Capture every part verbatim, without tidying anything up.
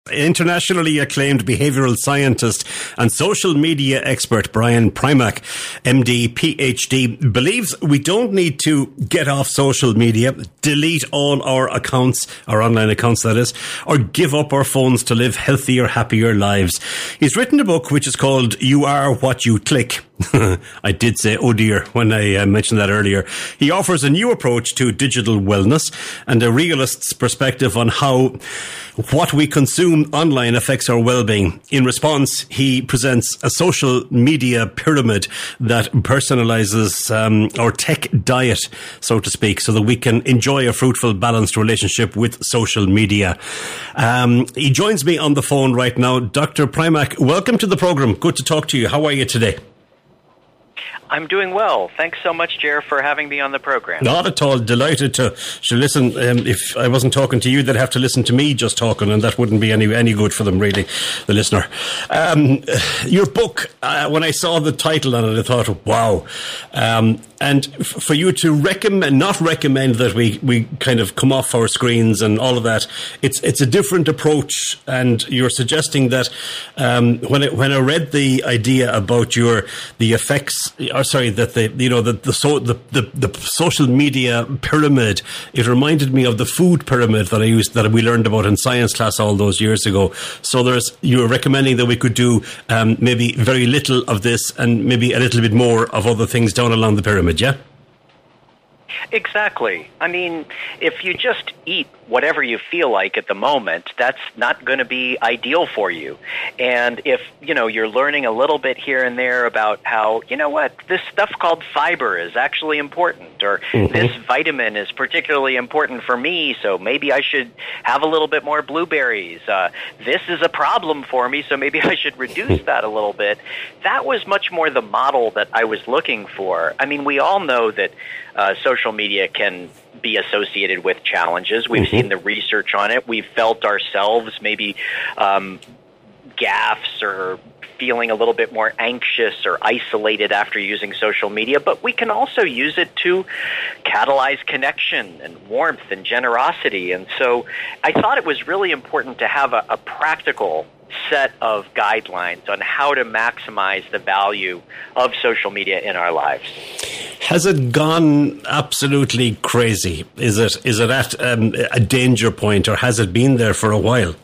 Internationally acclaimed behavioural scientist and social media expert Brian Primack, M D, P H D, believes we don't need to get off social media, delete all our accounts, our online accounts that is, or give up our phones to live healthier, happier lives. He's written a book which is called You Are What You Click. I did say, oh dear, when I uh, mentioned that earlier. He offers a new approach to digital wellness and a realist's perspective on how what we consume online affects our well-being. In response, he presents a social media pyramid that personalizes um, our tech diet, so to speak, so that we can enjoy a fruitful, balanced relationship with social media. Um, he joins me on the phone right now. Doctor Primack, welcome to the program. Good to talk to you. How are you today? I'm doing well. Thanks so much, Jer, for having me on the program. Not at all. Delighted to, to listen. Um, if I wasn't talking to you, they'd have to listen to me just talking, and that wouldn't be any any good for them, really, the listener. Um, your book, uh, when I saw the title on it, I thought, wow. Um, and f- for you to recommend, not recommend that we, we kind of come off our screens and all of that, it's it's a different approach. And you're suggesting that um, when I, when I read the idea about your the effects. Or sorry, that the you know the the, so, the the the social media pyramid. It reminded me of the food pyramid that I used that we learned about in science class all those years ago. So there's you're recommending that we could do um, maybe very little of this and maybe a little bit more of other things down along the pyramid. Yeah. Exactly. I mean, if you just eat whatever you feel like at the moment, that's not going to be ideal for you. And if, you know, you're learning a little bit here and there about how, you know what, this stuff called fiber is actually important, or mm-hmm. this vitamin is particularly important for me, so maybe I should have a little bit more blueberries. Uh, this is a problem for me, so maybe I should reduce that a little bit. That was much more the model that I was looking for. I mean, we all know that uh, social media can be associated with challenges. We've mm-hmm. seen the research on it. We've felt ourselves maybe um, gaffes or feeling a little bit more anxious or isolated after using social media, but we can also use it to catalyze connection and warmth and generosity. And so I thought it was really important to have a, a practical set of guidelines on how to maximize the value of social media in our lives. Has it gone absolutely crazy? Is it is it at um, a danger point, or has it been there for a while?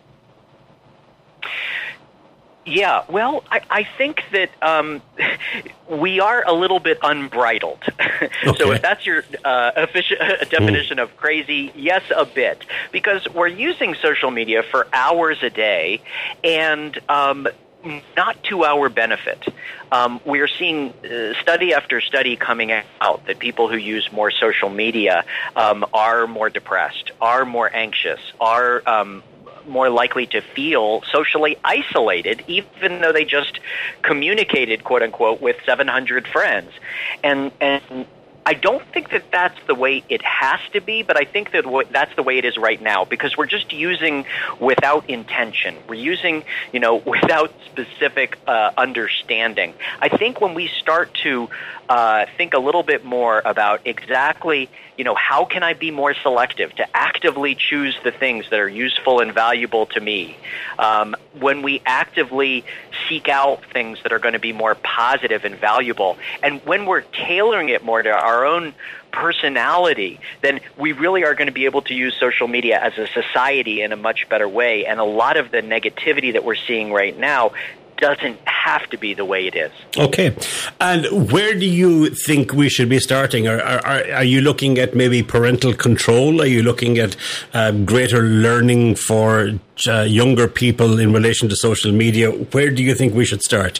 Yeah, well, I, I think that um, we are a little bit unbridled. Okay. So if that's your uh, official uh, definition mm. of crazy, yes, a bit. Because we're using social media for hours a day, and um, not to our benefit. Um, we are seeing uh, study after study coming out that people who use more social media um, are more depressed, are more anxious, are um, more likely to feel socially isolated, even though they just communicated, quote unquote, with seven hundred friends. And and I don't think that that's the way it has to be, but I think that that's the way it is right now, because we're just using without intention. We're using, you know, without specific uh, understanding. I think when we start to uh, think a little bit more about exactly, you know, how can I be more selective to actively choose the things that are useful and valuable to me? Um, when we actively seek out things that are going to be more positive and valuable, and when we're tailoring it more to our own personality, then we really are going to be able to use social media as a society in a much better way. And a lot of the negativity that we're seeing right now doesn't have to be the way it is. Okay. And where do you think we should be starting? Are, are, are you looking at maybe parental control? Are you looking at uh, greater learning for uh, younger people in relation to social media? Where do you think we should start?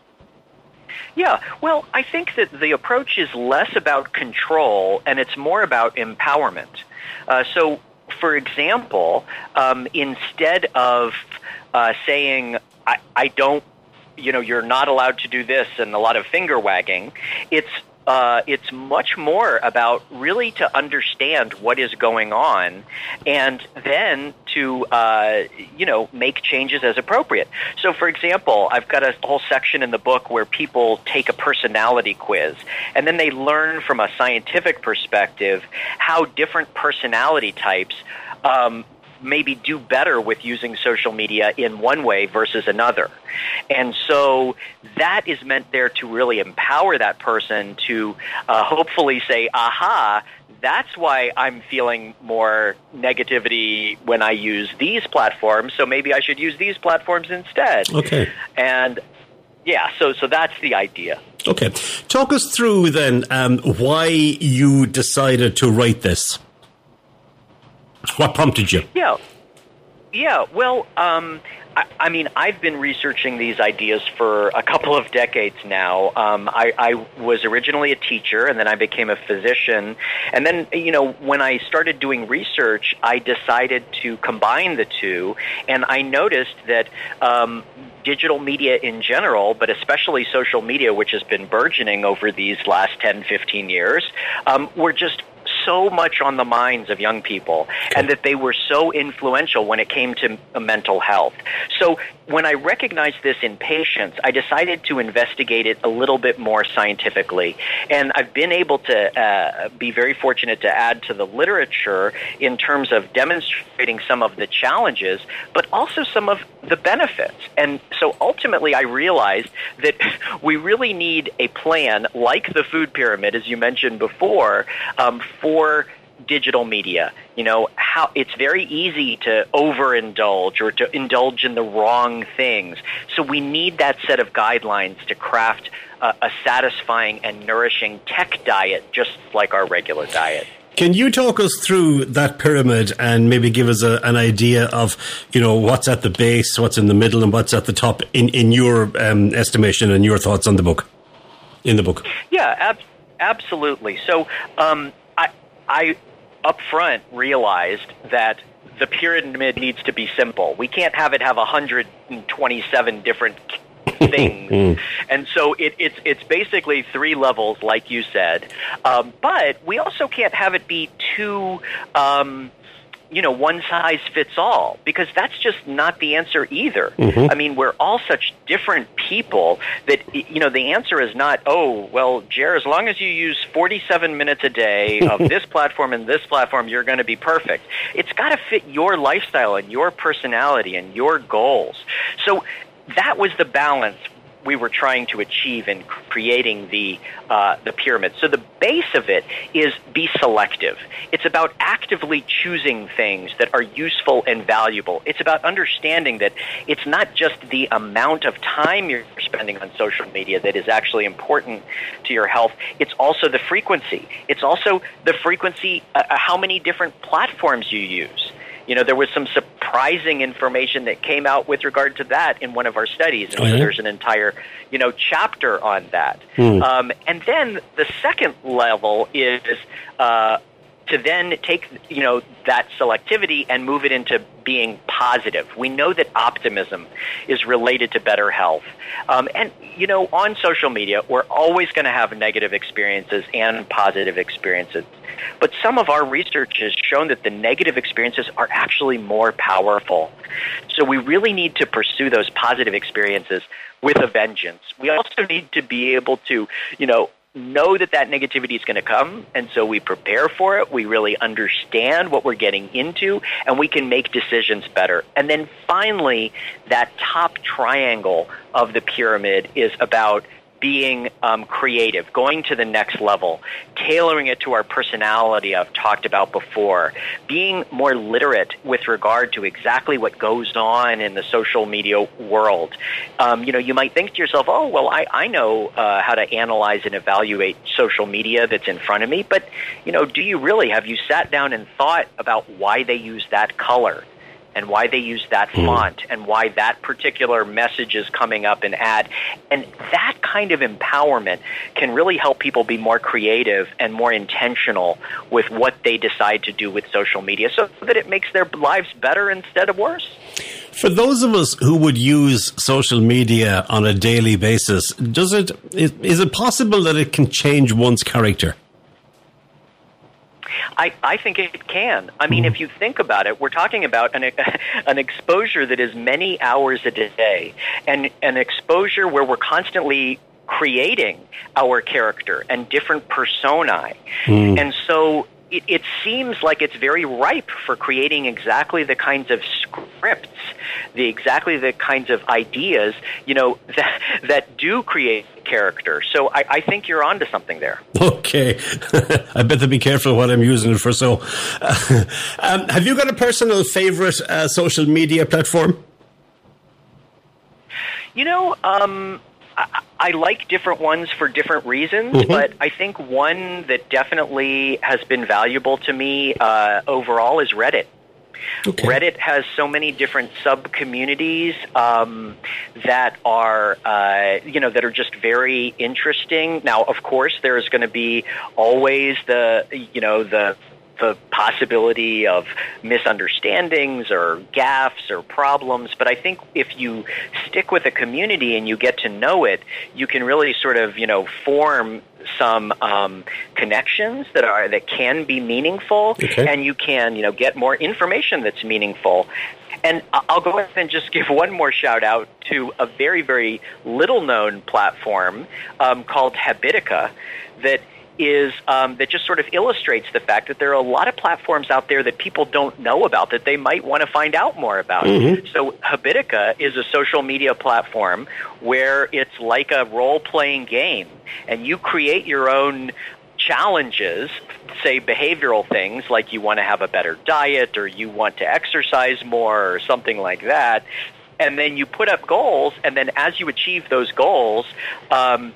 Yeah, well, I think that the approach is less about control and it's more about empowerment. Uh, so, for example, um, instead of uh, saying, I, I don't, you know, you're not allowed to do this and a lot of finger wagging, it's Uh, it's much more about really to understand what is going on and then to, uh, you know, make changes as appropriate. So, for example, I've got a whole section in the book where people take a personality quiz, and then they learn from a scientific perspective how different personality types um, maybe do better with using social media in one way versus another. And so that is meant there to really empower that person to uh, hopefully say, aha, that's why I'm feeling more negativity when I use these platforms, so maybe I should use these platforms instead. Okay. And yeah, so so that's the idea. Okay. Talk us through then um, why you decided to write this. What prompted you? Yeah. Yeah, well, um, I, I mean, I've been researching these ideas for a couple of decades now. Um, I, I was originally a teacher, and then I became a physician. And then, you know, when I started doing research, I decided to combine the two, and I noticed that um, digital media in general, but especially social media, which has been burgeoning over these last ten, fifteen years, um, were just so much on the minds of young people, and that they were so influential when it came to mental health. So when I recognized this in patients, I decided to investigate it a little bit more scientifically. And I've been able to uh, be very fortunate to add to the literature in terms of demonstrating some of the challenges, but also some of the benefits. And so ultimately I realized that we really need a plan like the food pyramid, as you mentioned before, um, for digital media. You know, how it's very easy to overindulge or to indulge in the wrong things. So we need that set of guidelines to craft a, a satisfying and nourishing tech diet, just like our regular diet. Can you talk us through that pyramid and maybe give us a, an idea of, you know, what's at the base, what's in the middle, and what's at the top in, in your um, estimation and your thoughts on the book, in the book? Yeah, ab- absolutely. So um, I, I up front realized that the pyramid needs to be simple. We can't have it have one hundred twenty-seven different things. And so it, it's it's basically three levels, like you said. Um, but we also can't have it be too, um, you know, one size fits all, because that's just not the answer either. Mm-hmm. I mean, we're all such different people that, you know, the answer is not, oh, well, Jer, as long as you use forty-seven minutes a day of this platform and this platform, you're going to be perfect. It's got to fit your lifestyle and your personality and your goals. So that was the balance we were trying to achieve in creating the uh, the pyramid. So the base of it is be selective. It's about actively choosing things that are useful and valuable. It's about understanding that it's not just the amount of time you're spending on social media that is actually important to your health. It's also the frequency. It's also the frequency, uh, how many different platforms you use. You know, there was some surprising information that came out with regard to that in one of our studies, and oh, yeah? there's an entire, you know, chapter on that. Mm. Um, and then the second level is uh, to then take, you know, that selectivity and move it into being positive. We know that optimism is related to better health. Um, and, you know, on social media, we're always going to have negative experiences and positive experiences. But some of our research has shown that the negative experiences are actually more powerful. So we really need to pursue those positive experiences with a vengeance. We also need to be able to, you know, know that that negativity is going to come, and so we prepare for it. We really understand what we're getting into, and we can make decisions better. And then finally, that top triangle of the pyramid is about being um, creative, going to the next level, tailoring it to our personality I've talked about before, being more literate with regard to exactly what goes on in the social media world. Um, you know, you might think to yourself, oh, well, I, I know uh, how to analyze and evaluate social media that's in front of me, but, you know, do you really? Have you sat down and thought about why they use that color? And why they use that font, and why that particular message is coming up in ad. And that kind of empowerment can really help people be more creative and more intentional with what they decide to do with social media, so that it makes their lives better instead of worse. For those of us who would use social media on a daily basis, does it is, is it possible that it can change one's character? I, I think it can. I mean, if you think about it, we're talking about an, an exposure that is many hours a day, and an exposure where we're constantly creating our character and different personae. Mm. And so it, it seems like it's very ripe for creating exactly the kinds of scripts, the exactly the kinds of ideas, you know, that that do create character. So I, I think you're onto something there. Okay. I better be careful what I'm using it for. So, uh, um, have you got a personal favorite uh, social media platform? You know, um, I, I like different ones for different reasons, mm-hmm. but I think one that definitely has been valuable to me uh, overall is Reddit. Okay. Reddit has so many different sub-communities um, that are, uh, you know, that are just very interesting. Now, of course, there is going to be always the, you know, the the possibility of misunderstandings or gaffes or problems. But I think if you stick with a community and you get to know it, you can really sort of, you know, form some um, connections that are that can be meaningful, okay. and you can, you know, get more information that's meaningful. And I'll go ahead and just give one more shout out to a very, very little known platform um, called Habitica that is um, that just sort of illustrates the fact that there are a lot of platforms out there that people don't know about that they might want to find out more about. Mm-hmm. So Habitica is a social media platform where it's like a role-playing game, and you create your own challenges, say behavioral things like you want to have a better diet or you want to exercise more or something like that. And then you put up goals, and then as you achieve those goals, um,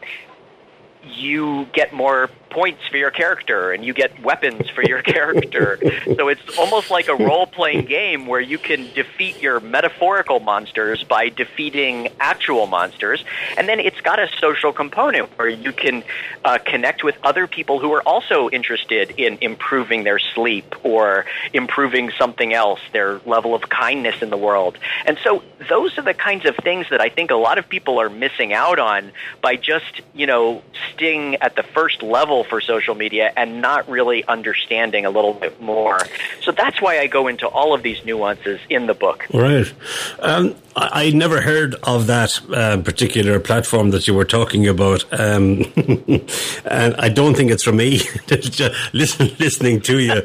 you get more points for your character and you get weapons for your character. So it's almost like a role-playing game where you can defeat your metaphorical monsters by defeating actual monsters. And then it's got a social component where you can uh, connect with other people who are also interested in improving their sleep or improving something else, their level of kindness in the world. And so those are the kinds of things that I think a lot of people are missing out on by just, you know, staying at the first level for social media and not really understanding a little bit more. So that's why I go into all of these nuances in the book. Right. Um, I, I never heard of that uh, particular platform that you were talking about. Um, and I don't think it's for me. Just listen, listening to you.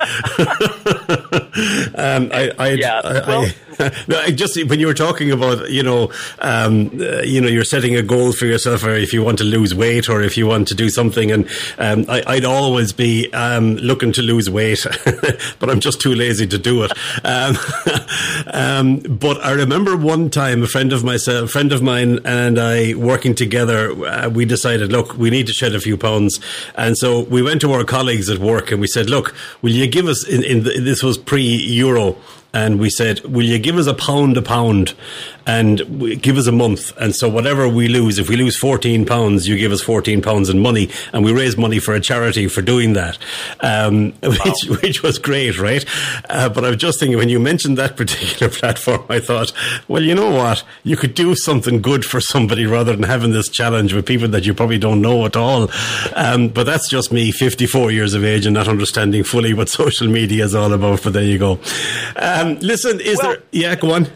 um, I, I, yeah. I, well, I, no, I just when you were talking about, you know, um, uh, you know, you're setting a goal for yourself, or if you want to lose weight, or if you want to do something, and um, I, I'd always be um, looking to lose weight, but I'm just too lazy to do it. Um, um, but I remember one time a friend of myself, a friend of mine, and I working together, uh, we decided, look, we need to shed a few pounds, and so we went to our colleagues at work and we said, look, will you give us? In, in the, this was pre-Euro. And we said, will you give us a pound a pound and give us a month? And so whatever we lose, if we lose fourteen pounds, you give us fourteen pounds in money. And we raise money for a charity for doing that, um, wow. which, which was great, right? Uh, but I was just thinking, when you mentioned that particular platform, I thought, well, you know what? You could do something good for somebody rather than having this challenge with people that you probably don't know at all. Um, but that's just me, fifty-four years of age and not understanding fully what social media is all about. But there you go. Um, listen, is well, there... Yeah, go on.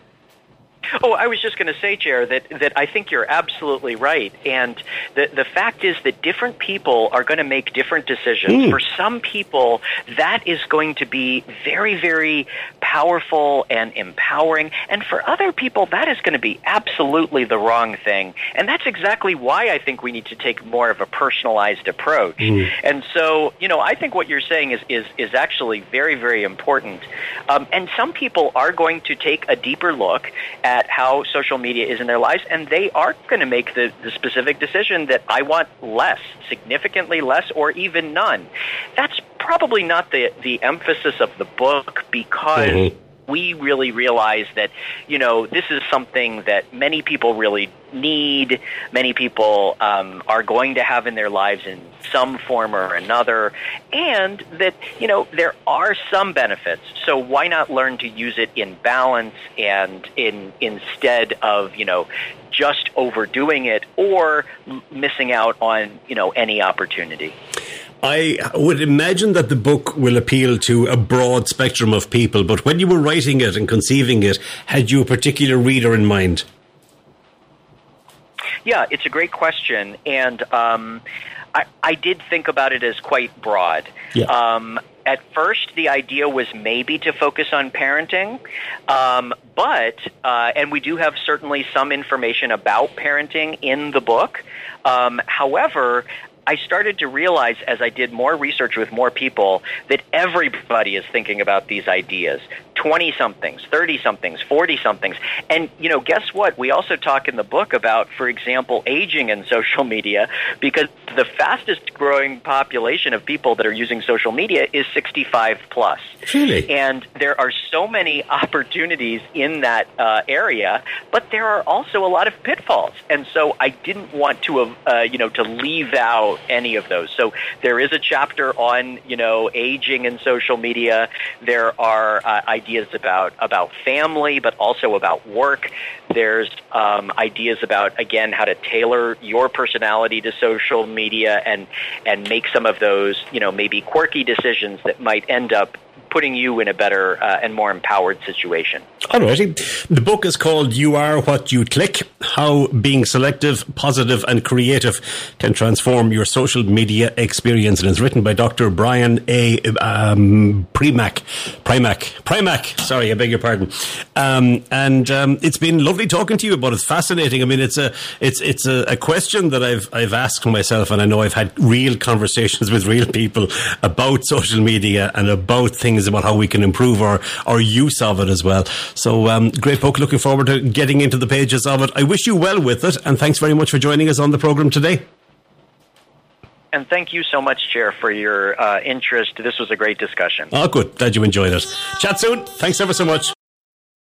Oh, I was just going to say, Jer, that, that I think you're absolutely right. And the, the fact is that different people are going to make different decisions. Mm. For some people, that is going to be very, very powerful and empowering. And for other people, that is going to be absolutely the wrong thing. And that's exactly why I think we need to take more of a personalized approach. Mm. And so, you know, I think what you're saying is, is, is actually very, very important. Um, and some people are going to take a deeper look at At how social media is in their lives, and they are going to make the, the specific decision that I want less, significantly less, or even none. That's probably not the, the emphasis of the book, because mm-hmm. we really realize that, you know, this is something that many people really need, many people um, are going to have in their lives in some form or another, and that, you know, there are some benefits. So why not learn to use it in balance and in instead of, you know, just overdoing it or m- missing out on, you know, any opportunity. I would imagine that the book will appeal to a broad spectrum of people, but when you were writing it and conceiving it, had you a particular reader in mind? Yeah, it's a great question, and um, I, I did think about it as quite broad. Yeah. Um, at first, the idea was maybe to focus on parenting, um, but, uh, and we do have certainly some information about parenting in the book. Um, however, I started to realize as I did more research with more people that everybody is thinking about these ideas. twenty-somethings, thirty-somethings, forty-somethings. And, you know, guess what? We also talk in the book about, for example, aging in social media, because the fastest growing population of people that are using social media is sixty-five plus. Really? And there are so many opportunities in that uh, area, but there are also a lot of pitfalls. And so I didn't want to, uh, you know, to leave out any of those. So there is a chapter on, you know, aging in social media. There are uh, ideas about about family, but also about work. There's um, ideas about, again, how to tailor your personality to social media and and make some of those, you know, maybe quirky decisions that might end up putting you in a better uh, and more empowered situation. Alrighty. The book is called You Are What You Click, How Being Selective, Positive and Creative Can Transform Your Social Media Experience. And it's written by Doctor Brian A. Um, Primack. Primack. Primack. Sorry, I beg your pardon. Um, and um, it's been lovely talking to you about it. It's fascinating. I mean, it's a it's it's a, a question that I've I've asked myself, and I know I've had real conversations with real people about social media and about things about how we can improve our, our use of it as well. So, um, great book. Looking forward to getting into the pages of it. I wish you well with it, and thanks very much for joining us on the programme today. And thank you so much, Chair, for your uh, interest. This was a great discussion. Oh, good. Glad you enjoyed it. Chat soon. Thanks ever so much.